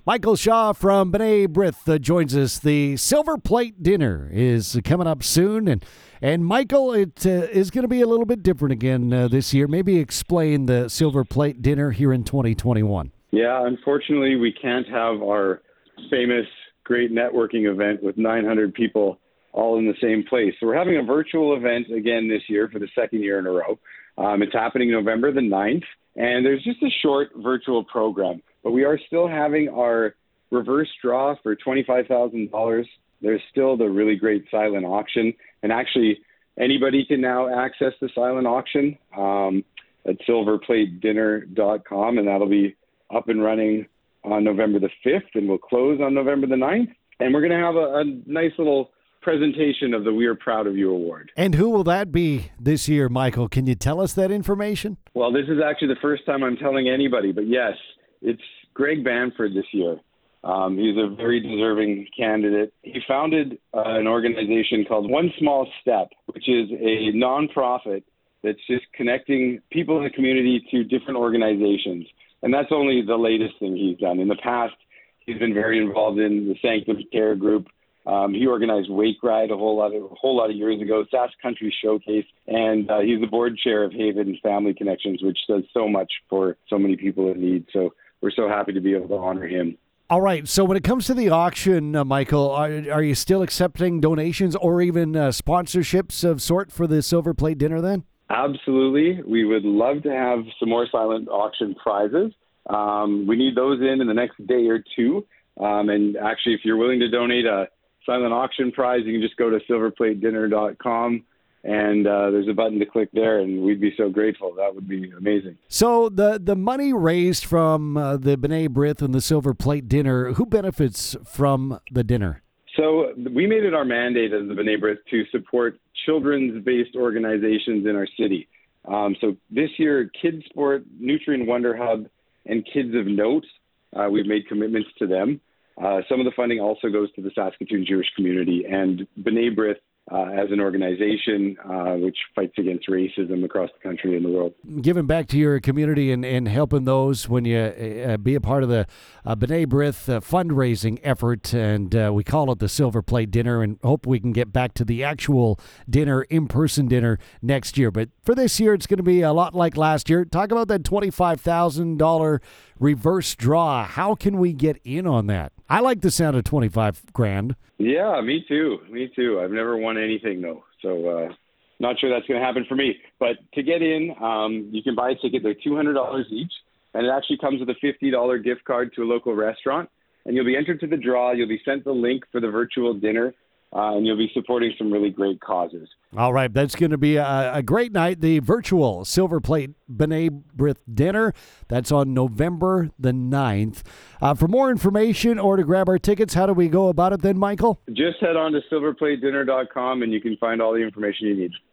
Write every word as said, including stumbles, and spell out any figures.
Michael Shaw from B'nai B'rith uh, joins us. The Silver Plate Dinner is coming up soon, and and Michael, it uh, is going to be a little bit different again uh, this year. Maybe explain the Silver Plate Dinner here in twenty twenty-one. Yeah, unfortunately, we can't have our famous great networking event with nine hundred people all in the same place. So we're having a virtual event again this year for the second year in a row. Um, it's happening November the ninth, and there's just a short virtual program. But we are still having our reverse draw for twenty-five thousand dollars. There's still the really great silent auction. And actually, anybody can now access the silent auction um, at silver plate dinner dot com, and that'll be up and running on November the fifth, and we'll close on November the ninth. And we're going to have a, a nice little presentation of the We Are Proud of You award. And who will that be this year, Michael? Can you tell us that information? Well, this is actually the first time I'm telling anybody, but yes, it's Greg Bamford this year. Um, he's a very deserving candidate. He founded uh, an organization called One Small Step, which is a nonprofit that's just connecting people in the community to different organizations. And that's only the latest thing he's done. In the past, he's been very involved in the Sanctum Care Group. Um, he organized Wake Ride a whole lot of, a whole lot of years ago, Sask Country Showcase, and uh, he's the board chair of Haven Family Connections, which does so much for so many people in need. So we're so happy to be able to honor him. All right. So when it comes to the auction, uh, Michael, are, are you still accepting donations or even uh, sponsorships of sort for the Silver Plate Dinner then? Absolutely. We would love to have some more silent auction prizes. Um, we need those in in the next day or two. Um, and actually, if you're willing to donate a silent auction prize, you can just go to silver plate dinner dot com, and uh, there's a button to click there, and we'd be so grateful. That would be amazing. So the, the money raised from uh, the B'nai B'rith and the Silver Plate Dinner, who benefits from the dinner? So we made it our mandate as the B'nai B'rith to support children's-based organizations in our city. Um, so this year, Kids Sport, Nutrient Wonder Hub, and Kids of Note, uh, we've made commitments to them. Uh, some of the funding also goes to the Saskatoon Jewish community, and B'nai B'rith uh, as an organization uh, which fights against racism across the country and the world. Giving back to your community and, and helping those when you uh, be a part of the uh, B'nai B'rith uh, fundraising effort, and uh, we call it the Silver Plate Dinner, and hope we can get back to the actual dinner, in-person dinner next year. But for this year, it's going to be a lot like last year. Talk about that twenty-five thousand dollars reverse draw. How can we get in on that? I like the sound of twenty-five grand. Yeah, me too. Me too. I've never won anything, though. So uh, not sure that's going to happen for me. But to get in, um, you can buy a ticket. They're two hundred dollars each. And it actually comes with a fifty dollars gift card to a local restaurant. And you'll be entered to the draw. You'll be sent the link for the virtual dinner. Uh, and you'll be supporting some really great causes. All right, that's going to be a, a great night. The virtual Silver Plate B'nai B'rith Dinner. That's on November the ninth. Uh, for more information or to grab our tickets, how do we go about it then, Michael? Just head on to silver plate dinner dot com and you can find all the information you need.